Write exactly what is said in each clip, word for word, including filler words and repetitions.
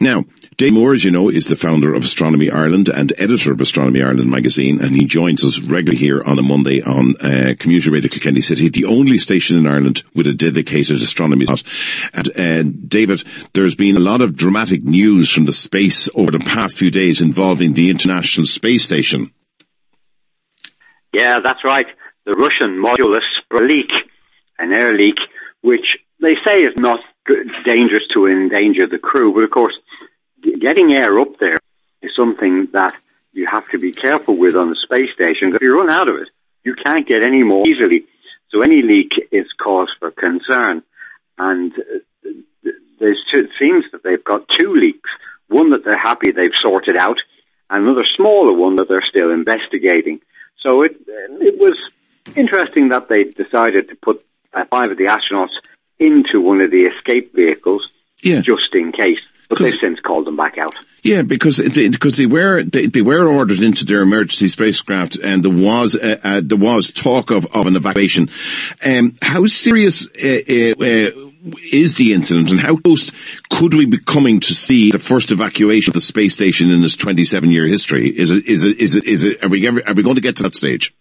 Now, Dave Moore, as you know, is the founder of Astronomy Ireland and editor of Astronomy Ireland magazine, and he joins us regularly here on a Monday on uh, Community Radio Kilkenny City, the only station in Ireland with a dedicated astronomy slot. And uh, David, there's been a lot of dramatic news from the space over the past few days involving the International Space Station. Yeah, that's right. The Russian Modulus leak, an air leak, which they say is not dangerous to endanger the crew, but of course, getting air up there is something that you have to be careful with on the space station. If you run out of it, you can't get any more easily. So any leak is cause for concern. And there's two, it seems that they've got two leaks. One that they're happy they've sorted out, and another smaller one that they're still investigating. So it it was interesting that they decided to put uh, five of the astronauts into one of the escape vehicles, yeah, just in case. But they've since called them back out. Yeah, because they, because they were they, they were ordered into their emergency spacecraft, and there was uh, uh, there was talk of, of an evacuation. Um, how serious uh, uh, is the incident, and how close could we be coming to see the first evacuation of the space station in its twenty-seven year history? Is it is it is it is it are we ever, are we going to get to that stage?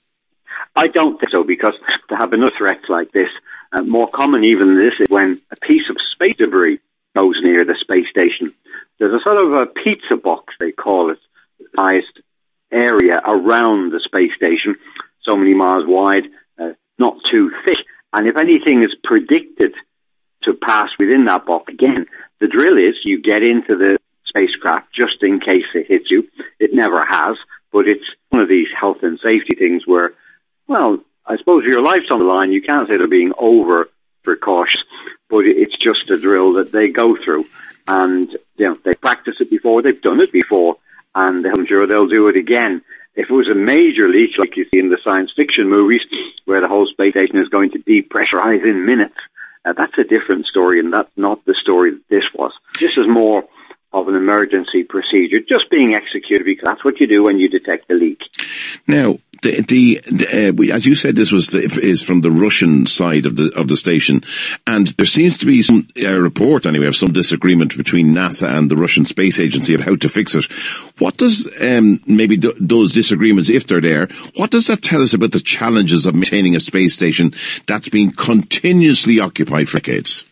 I don't think so, because there have been other threats like this. Uh, more common even than this is when a piece of space debris goes near the space station. There's a sort of a pizza box, they call it, the highest area around the space station, so many miles wide, uh, not too thick. And if anything is predicted to pass within that box, again, the drill is you get into the spacecraft just in case it hits you. It never has, but it's one of these health and safety things where, well, I suppose your life's on the line. You can't say they're being over precautious, but it's just a drill that they go through. And, you know, they practice it before, they've done it before, and I'm sure they'll do it again. If it was a major leak, like you see in the science fiction movies, where the whole space station is going to depressurize in minutes, uh, that's a different story, and that's not the story that this was. This is more of an emergency procedure, just being executed, because that's what you do when you detect a leak. Now, the, the, the uh, we, as you said, this was the, is from the Russian side of the of the station, and there seems to be some uh, report anyway of some disagreement between NASA and the Russian Space Agency of how to fix it. What does um, maybe th- those disagreements, if they're there, what does that tell us about the challenges of maintaining a space station that's been continuously occupied for decades?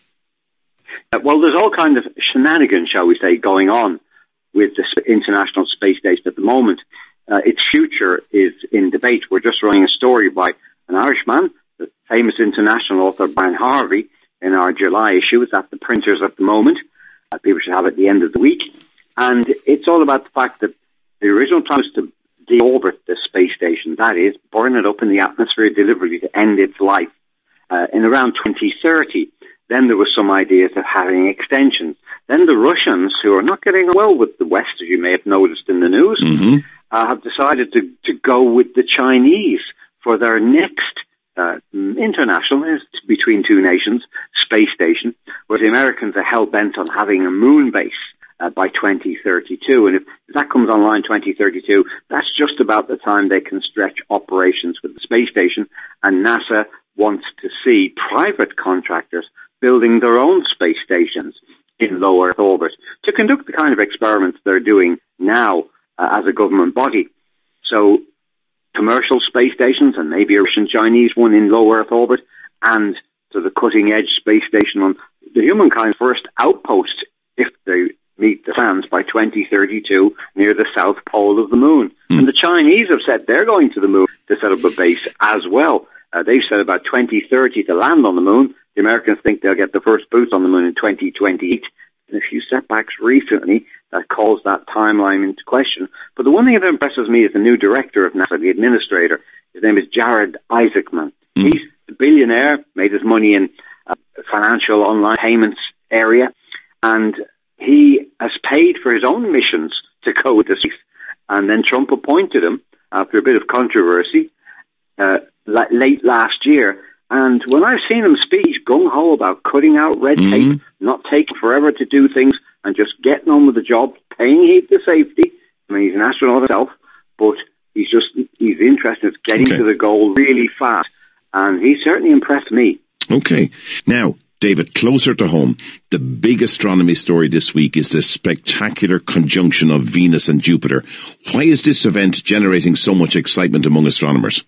Uh, well, there's all kinds of shenanigans, shall we say, going on with the International Space Station at the moment. Uh, its future is in debate. We're just running a story by an Irishman, the famous international author Brian Harvey, in our July issue. It's at the printers at the moment. Uh, people should have it at the end of the week. And it's all about the fact that the original plan was to deorbit the space station, that is, burn it up in the atmosphere deliberately to end its life uh, in around twenty thirty. Then there were some ideas of having extensions. Then the Russians, who are not getting well with the West, as you may have noticed in the news, mm-hmm. uh, have decided to, to go with the Chinese for their next uh, international, between two nations, space station, where the Americans are hell-bent on having a moon base uh, by twenty thirty-two. And if, if that comes online twenty thirty-two, that's just about the time they can stretch operations with the space station, and NASA wants to see private contractors building their own space stations in low Earth orbit to conduct the kind of experiments they're doing now uh, as a government body. So commercial space stations, and maybe a Russian Chinese one in low Earth orbit, and to the cutting edge space station on the humankind's first outpost, if they meet the plans, by twenty thirty-two near the south pole of the moon. Mm. And the Chinese have said they're going to the moon to set up a base as well. Uh, they've said about twenty thirty to land on the moon. The Americans think they'll get the first boots on the moon in twenty twenty-eight. And a few setbacks recently that calls that timeline into question. But the one thing that impresses me is the new director of NASA, the administrator. His name is Jared Isaacman. Mm. He's a billionaire, made his money in uh, financial online payments area, and he has paid for his own missions to go with the space. And then Trump appointed him after a bit of controversy uh, late last year. And when I've seen him speak, he's gung-ho about cutting out red tape, mm-hmm. not taking forever to do things, and just getting on with the job, paying heed to safety. I mean, he's an astronaut himself, but he's just, he's interested in getting okay. to the goal really fast. And he certainly impressed me. Okay. Now, David, closer to home, the big astronomy story this week is the spectacular conjunction of Venus and Jupiter. Why is this event generating so much excitement among astronomers?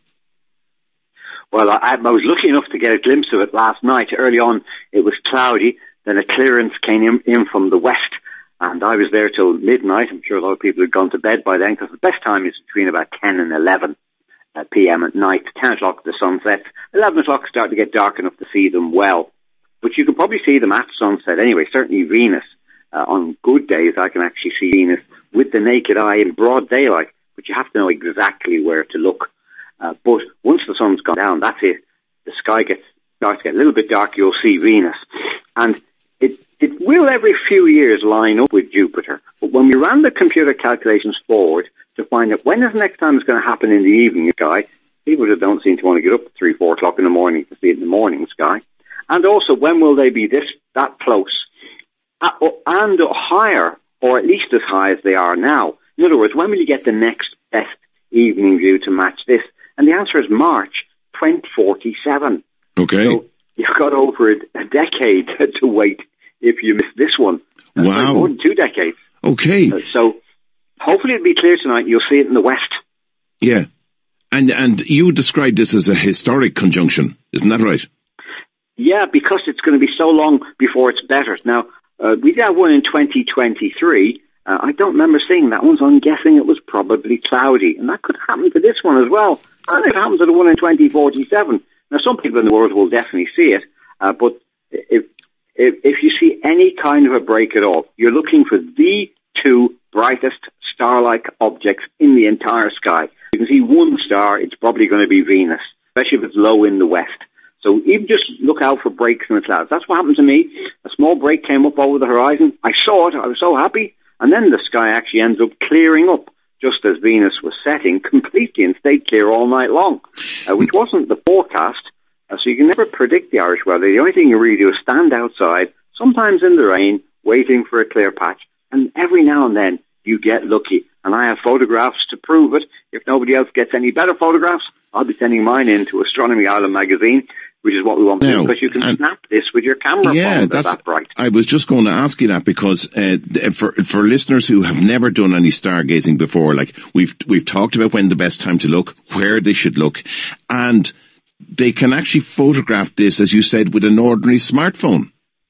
Well, I, I was lucky enough to get a glimpse of it last night. Early on, it was cloudy. Then a clearance came in, in from the west, and I was there till midnight. I'm sure a lot of people had gone to bed by then, because the best time is between about ten and eleven p.m. at night. ten o'clock the sun sets. eleven o'clock start to get dark enough to see them well. But you can probably see them at sunset anyway. Certainly Venus. Uh, on good days, I can actually see Venus with the naked eye in broad daylight. But you have to know exactly where to look. Uh, but once the sun's gone down, that's it. The sky gets starts to get a little bit dark. You'll see Venus, and it it will every few years line up with Jupiter. But when we ran the computer calculations forward to find out when is the next time it's going to happen in the evening sky, people just don't seem to want to get up at three, four o'clock in the morning to see it in the morning sky. And also, when will they be this that close uh, and higher, or at least as high as they are now? In other words, when will you get the next best evening view to match this? And the answer is March twenty forty-seven. Okay. So you've got over a, a decade to wait if you miss this one. That's wow. More than two decades. Okay. Uh, so hopefully it'll be clear tonight. You'll see it in the west. Yeah. And and you described this as a historic conjunction. Isn't that right? Yeah, because it's going to be so long before it's better. Now, uh, we got one in twenty twenty-three. Uh, I don't remember seeing that one, so I'm guessing it was probably cloudy. And that could happen to this one as well. And it happens to the one in twenty forty-seven. Now, some people in the world will definitely see it, uh, but if, if if you see any kind of a break at all, you're looking for the two brightest star-like objects in the entire sky. You can see one star, it's probably going to be Venus, especially if it's low in the west. So even just look out for breaks in the clouds. That's what happened to me. A small break came up over the horizon. I saw it. I was so happy. And then the sky actually ends up clearing up just as Venus was setting completely and stayed clear all night long, uh, which wasn't the forecast. Uh, so you can never predict the Irish weather. The only thing you really do is stand outside, sometimes in the rain, waiting for a clear patch. And every now and then you get lucky. And I have photographs to prove it. If nobody else gets any better photographs, I'll be sending mine in to Astronomy Ireland magazine, which is what we want to do, because you can snap this with your camera yeah, phone. That's that bright. I was just going to ask you that, because uh, for for listeners who have never done any stargazing before, like we've we've talked about when the best time to look, where they should look, and they can actually photograph this, as you said, with an ordinary smartphone.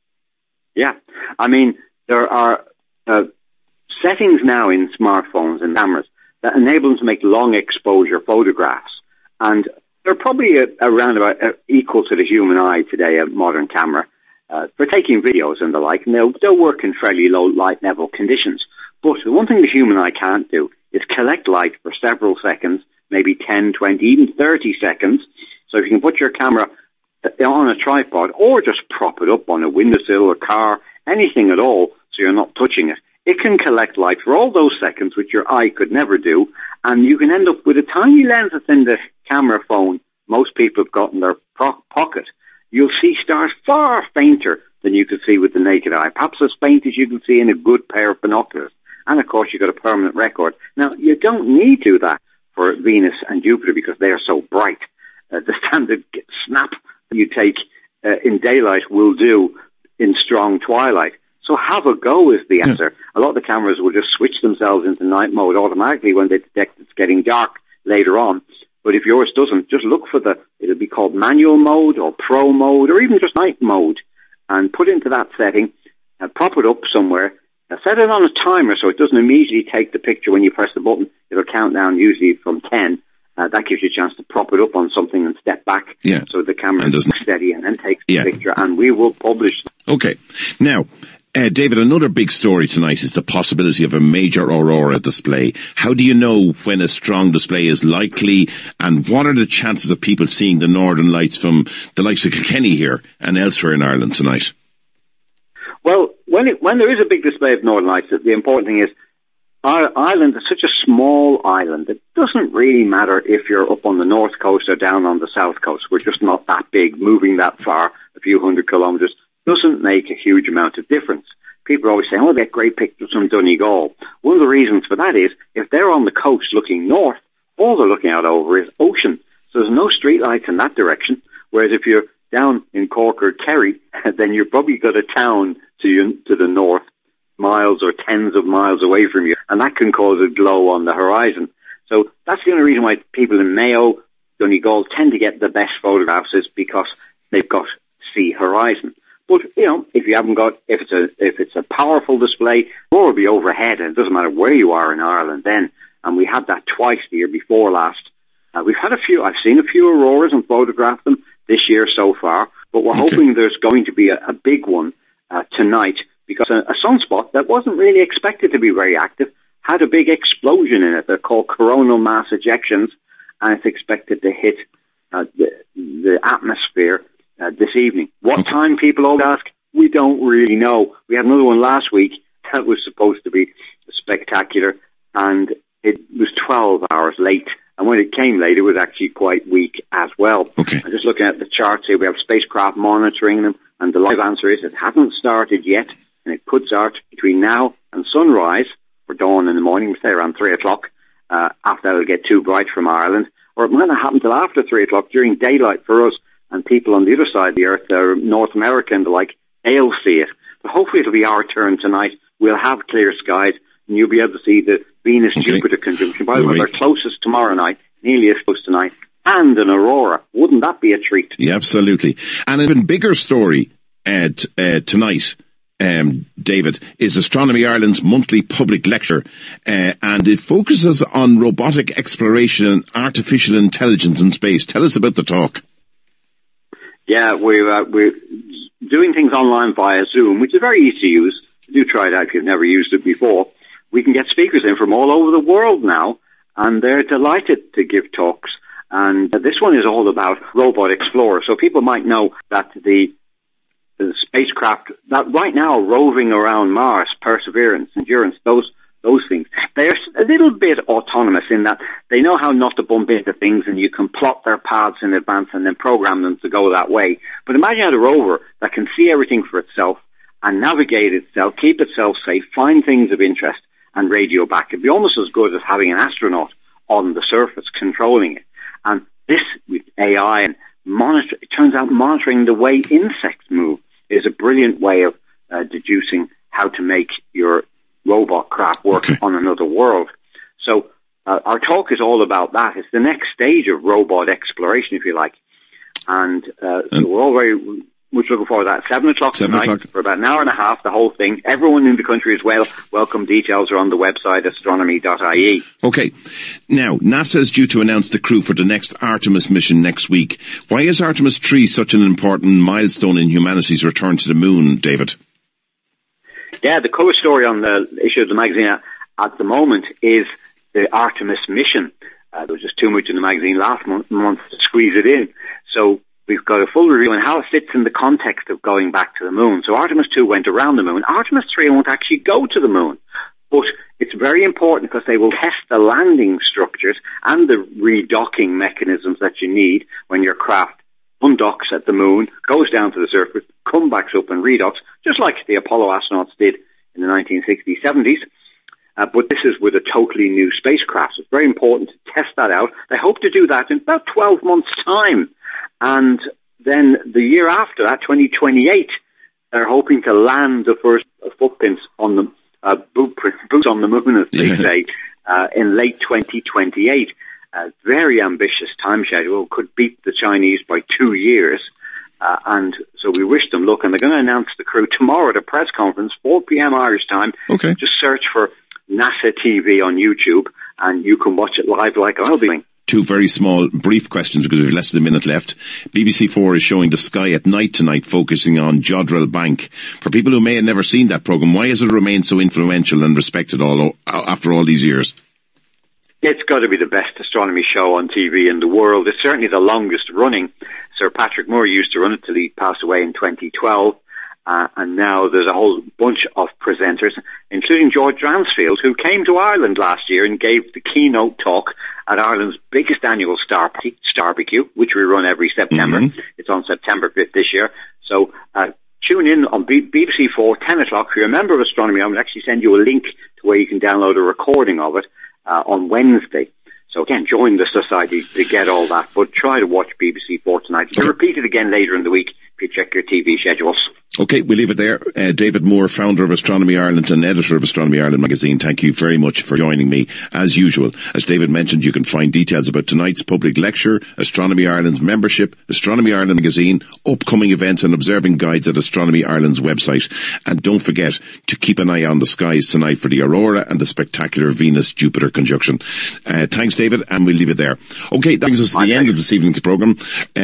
Yeah, I mean there are uh, settings now in smartphones and cameras that enable them to make long exposure photographs, and they're probably a, around about uh, equal to the human eye today, a modern camera, uh, for taking videos and the like, and they'll, they'll work in fairly low light level conditions. But the one thing the human eye can't do is collect light for several seconds, maybe ten, twenty, even thirty seconds. So if you can put your camera on a tripod or just prop it up on a windowsill or car, anything at all, so you're not touching it, it can collect light for all those seconds, which your eye could never do, and you can end up with a tiny lens that's in the camera phone most people have got in their pro- pocket. You'll see stars far fainter than you could see with the naked eye, perhaps as faint as you can see in a good pair of binoculars. And of course, you've got a permanent record. Now, you don't need to do that for Venus and Jupiter because they are so bright. Uh, the standard snap you take uh, in daylight will do in strong twilight. So have a go is the answer. Yeah. A lot of the cameras will just switch themselves into night mode automatically when they detect it's getting dark later on. But if yours doesn't, just look for the, it'll be called manual mode or pro mode or even just night mode, and put into that setting, uh, prop it up somewhere, uh, set it on a timer so it doesn't immediately take the picture when you press the button. It'll count down usually from ten. Uh, that gives you a chance to prop it up on something and step back yeah. so the camera is steady and then takes the yeah. picture, and we will publish them. Okay. Now, Uh, David, another big story tonight is the possibility of a major aurora display. How do you know when a strong display is likely, and what are the chances of people seeing the northern lights from the likes of Kilkenny here and elsewhere in Ireland tonight? Well, when it, when there is a big display of northern lights, the important thing is our Ireland is such a small island. It doesn't really matter if you're up on the north coast or down on the south coast. We're just not that big. Moving that far, a few hundred kilometres, doesn't make a huge amount of difference. People are always saying, oh, they get great pictures from Donegal. One of the reasons for that is, if they're on the coast looking north, all they're looking out over is ocean. So there's no street lights in that direction. Whereas if you're down in Cork or Kerry, then you've probably got a town to you, to the north, miles or tens of miles away from you, and that can cause a glow on the horizon. So that's the only reason why people in Mayo, Donegal tend to get the best photographs, is because they've got sea horizon. But, you know, if you haven't got, if it's a, if it's a powerful display, or will be overhead, and it doesn't matter where you are in Ireland then. And we had that twice the year before last. Uh, we've had a few, I've seen a few auroras and photographed them this year so far, but we're okay. hoping there's going to be a, a big one uh, tonight, because a, a sunspot that wasn't really expected to be very active had a big explosion in it. They're called coronal mass ejections, and it's expected to hit uh, the, the atmosphere uh, this evening. What okay. time, people always ask? We don't really know. We had another one last week that was supposed to be spectacular, and it was twelve hours late. And when it came late, it was actually quite weak as well. Okay. I'm just looking at the charts here. We have spacecraft monitoring them, and the live answer is it hasn't started yet, and it could start between now and sunrise, or dawn in the morning, say around three o'clock, uh, after it'll get too bright from Ireland, or it might not happen till after three o'clock during daylight for us, and people on the other side of the earth, uh, North America and the like, they'll see it. But hopefully it'll be our turn tonight. We'll have clear skies, and you'll be able to see the Venus-Jupiter okay. conjunction. By the way, they're closest tomorrow night, nearly as close tonight, and an aurora. Wouldn't that be a treat? Yeah, absolutely. And an even bigger story uh, t- uh, tonight, um, David, is Astronomy Ireland's monthly public lecture, uh, and it focuses on robotic exploration and artificial intelligence in space. Tell us about the talk. Yeah, we're, uh, we're doing things online via Zoom, which is very easy to use. Do try it out if you've never used it before. We can get speakers in from all over the world now, and they're delighted to give talks. And this one is all about Robot Explorer. So people might know that the, the spacecraft that right now are roving around Mars, Perseverance, Endurance, those those things, they're a little bit autonomous in that they know how not to bump into things, and you can plot their paths in advance and then program them to go that way. But imagine a rover that can see everything for itself and navigate itself, keep itself safe, find things of interest, and radio back. It'd be almost as good as having an astronaut on the surface controlling it. And this, with A I and monitor, it turns out monitoring the way insects move is a brilliant way of uh, deducing how to make your robot craft work okay. on another world. So uh, our talk is all about that. It's the next stage of robot exploration, if you like. And uh, so we're all very much looking forward to that. Seven o'clock Seven tonight o'clock. for about an hour and a half, the whole thing. Everyone in the country as well. Welcome. Details are on the website, astronomy dot I E. Okay. Now, NASA is due to announce the crew for the next Artemis mission next week. Why is Artemis three such an important milestone in humanity's return to the moon, David? Yeah, the cover story on the issue of the magazine at, at the moment is the Artemis mission. Uh, there was just too much in the magazine last month, month to squeeze it in. So we've got a full review on how it fits in the context of going back to the moon. So Artemis two went around the moon. Artemis three won't actually go to the moon. But it's very important because they will test the landing structures and the redocking mechanisms that you need when your craft undocks at the moon, goes down to the surface, comes back up and redocks, just like the Apollo astronauts did in the nineteen sixties, seventies. Uh, but this is with a totally new spacecraft. So it's very important to test that out. They hope to do that in about twelve months' time. And then the year after that, twenty twenty-eight, they're hoping to land the first footprints on the uh, boot, boots on the moon, as they yeah. say, uh, in late twenty twenty-eight. A very ambitious time schedule, could beat the Chinese by two years. Uh, and so we wish them luck. And they're going to announce the crew tomorrow at a press conference, four p.m. Irish time. Okay. Just search for NASA T V on YouTube, and you can watch it live like I'll be doing. Two very small, brief questions because we have less than a minute left. B B C four is showing The Sky at Night tonight, focusing on Jodrell Bank. For people who may have never seen that programme, why has it remained so influential and respected all after all these years? It's got to be the best astronomy show on T V in the world. It's certainly the longest running. Sir Patrick Moore used to run it till he passed away in twenty twelve. Uh, and now there's a whole bunch of presenters, including George Dransfield, who came to Ireland last year and gave the keynote talk at Ireland's biggest annual star party, Starbecue, which we run every September. Mm-hmm. It's on September fifth this year. So uh, tune in on B B C four, ten o'clock. If you're a member of Astronomy, I will actually send you a link to where you can download a recording of it uh, on Wednesday. So again, join the society to get all that, but try to watch B B C four tonight. You can repeat it again later in the week if you check your T V schedules. Okay, we'll leave it there. Uh, David Moore, founder of Astronomy Ireland and editor of Astronomy Ireland magazine, thank you very much for joining me. As usual, as David mentioned, you can find details about tonight's public lecture, Astronomy Ireland's membership, Astronomy Ireland magazine, upcoming events and observing guides at Astronomy Ireland's website. And don't forget to keep an eye on the skies tonight for the aurora and the spectacular Venus-Jupiter conjunction. Uh, thanks, David, and we'll leave it there. Okay, that brings us to the end of this evening's programme. Uh,